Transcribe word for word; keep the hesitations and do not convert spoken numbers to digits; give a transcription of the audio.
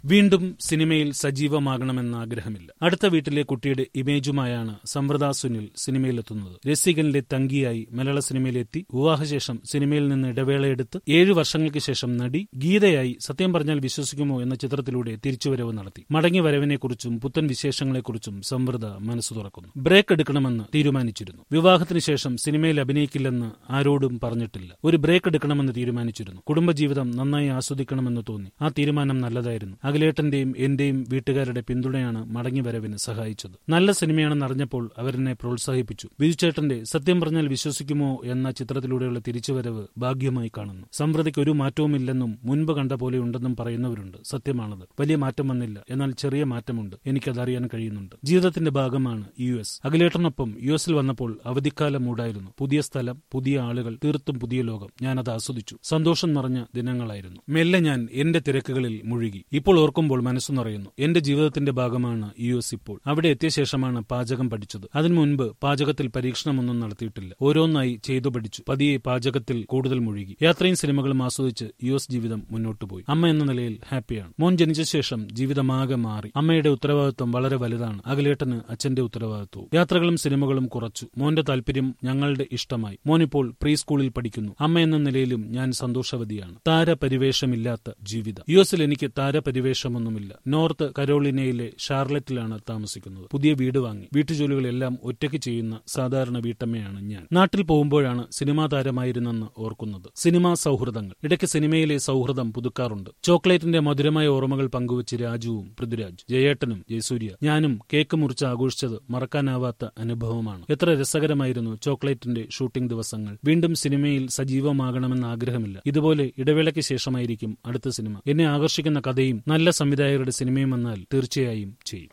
വീണ്ടും സിനിമയിൽ സജീവമാകണമെന്ന ആഗ്രഹമില്ല. അടുത്ത വീട്ടിലെ കുട്ടിയുടെ ഇമേജുമായാണ് സമൃദ്ധ സുനിൽ സിനിമയിലെത്തുന്നത്. രസികനിലെ തങ്കിയായി മലയാള സിനിമയിലെത്തി വിവാഹശേഷം സിനിമയിൽ നിന്ന് ഇടവേളയെടുത്ത് ഏഴു വർഷങ്ങൾക്ക് ശേഷം നടി ഗീതയായി സത്യം പറഞ്ഞാൽ വിശ്വസിക്കുമോ എന്ന ചിത്രത്തിലൂടെ തിരിച്ചുവരവ് നടത്തി. മടങ്ങി വരവിനെക്കുറിച്ചും പുത്തൻ വിശേഷങ്ങളെക്കുറിച്ചും സമൃദ്ധ മനസ്സു തുറക്കുന്നു. ബ്രേക്ക് എടുക്കണമെന്ന് തീരുമാനിച്ചിരുന്നു. വിവാഹത്തിന് ശേഷം സിനിമയിൽ അഭിനയിക്കില്ലെന്ന് ആരോടും പറഞ്ഞിട്ടില്ല. ഒരു ബ്രേക്ക് എടുക്കണമെന്ന് തീരുമാനിച്ചിരുന്നു. കുടുംബജീവിതം നന്നായി ആസ്വദിക്കണമെന്ന് തോന്നി. ആ തീരുമാനം നല്ലതായിരുന്നു. അഖിലേട്ടന്റെയും എന്റെയും വീട്ടുകാരുടെ പിന്തുണയാണ് മടങ്ങിവരവിന് സഹായിച്ചത്. നല്ല സിനിമയാണെന്ന് അറിഞ്ഞപ്പോൾ അവരെന്നെ പ്രോത്സാഹിപ്പിച്ചു. ബിജുചേട്ടന്റെ സത്യം പറഞ്ഞാൽ വിശ്വസിക്കുമോ എന്ന ചിത്രത്തിലൂടെയുള്ള തിരിച്ചുവരവ് ഭാഗ്യമായി കാണുന്നു. സമൃദ്ധിക്ക് ഒരു മാറ്റവുമില്ലെന്നും മുൻപ് കണ്ട പോലെ ഉണ്ടെന്നും പറയുന്നവരുണ്ട്. സത്യമാണത്. വലിയ മാറ്റം വന്നില്ല, എന്നാൽ ചെറിയ മാറ്റമുണ്ട്. എനിക്കതറിയാൻ കഴിയുന്നുണ്ട്. ജീവിതത്തിന്റെ ഭാഗമാണ് യു എസ്. അഖിലേട്ടനൊപ്പം യു എസിൽ വന്നപ്പോൾ അവധിക്കാലം മൂടായിരുന്നു. പുതിയ സ്ഥലം, പുതിയ ആളുകൾ, തീർത്തും പുതിയ ലോകം. ഞാനത് ആസ്വദിച്ചു. സന്തോഷം നിറഞ്ഞ ദിനങ്ങളായിരുന്നു. മെല്ലെ ഞാൻ എന്റെ തിരക്കുകളിൽ മുഴുകി. ഇപ്പോൾ ഓർക്കുമ്പോൾ മനസ്സു നിറയുന്നു. എന്റെ ജീവിതത്തിന്റെ ഭാഗമാണ് യു എസ്. ഇപ്പോൾ അവിടെ എത്തിയ ശേഷമാണ് പാചകം പഠിച്ചത്. അതിനു മുൻപ് പാചകത്തിൽ പരീക്ഷണമൊന്നും നടത്തിയിട്ടില്ല. ഓരോന്നായി ചെയ്തു പഠിച്ചു. പതിയെ പാചകത്തിൽ കൂടുതൽ മുഴുകി. യാത്രയും സിനിമകളും ആസ്വദിച്ച് യു എസ് ജീവിതം മുന്നോട്ട് പോയി. അമ്മ എന്ന നിലയിൽ ഹാപ്പിയാണ്. മോൻ ജനിച്ച ശേഷം ജീവിതമാകെ മാറി. അമ്മയുടെ ഉത്തരവാദിത്വം വളരെ വലുതാണ്. അഖിലേട്ടന് അച്ഛന്റെ ഉത്തരവാദിത്വവും. യാത്രകളും സിനിമകളും കുറച്ചു. മോന്റെ താല്പര്യം ഞങ്ങളുടെ ഇഷ്ടമായി. മോനിപ്പോൾ പ്രീ സ്കൂളിൽ പഠിക്കുന്നു. അമ്മ എന്ന നിലയിലും ഞാൻ സന്തോഷവതിയാണ്. താരപരിവേഷമില്ലാത്ത ജീവിതം. യു എസിൽ എനിക്ക് താരപരിവേഷമൊന്നുമില്ല. നോർത്ത് കരോളിനയിലെ ഷാർലറ്റിലാണ് താമസിക്കുന്നത്. പുതിയ വീട് വാങ്ങി. വീട്ടുജോലികളെല്ലാം ഒറ്റയ്ക്ക് ചെയ്യുന്ന സാധാരണ വീട്ടമ്മയാണ് ഞാൻ. നാട്ടിൽ പോകുമ്പോഴാണ് സിനിമാ താരമായിരുന്നെന്ന് ഓർക്കുന്നത്. സിനിമാ സൗഹൃദങ്ങൾ. ഇടയ്ക്ക് സിനിമയിലെ സൗഹൃദം പുതുക്കാറുണ്ട്. ചോക്ലേറ്റിന്റെ മധുരമായ ഓർമ്മകൾ പങ്കുവച്ച് രാജുവും പൃഥ്വിരാജ്, ജയേട്ടനും ജയസൂര്യ, ഞാനും കേക്ക് മുറിച്ച് ആഘോഷിച്ചത് മറക്കാനാവാത്ത അനുഭവമാണ്. എത്ര രസകരമായിരുന്നു ചോക്ലേറ്റിന്റെ ഷൂട്ടിംഗ് ദിവസങ്ങൾ. വീണ്ടും സിനിമയിൽ സജീവമാകണമെന്ന ആഗ്രഹമില്ല. ഇതുപോലെ ഇടവേളയ്ക്ക് ശേഷമായിരിക്കും അടുത്ത സിനിമ. എന്നെ ആകർഷിക്കുന്ന കഥയും നല്ല സംവിധായകരുടെ സിനിമയും വന്നാൽ തീർച്ചയായും ചെയ്യും.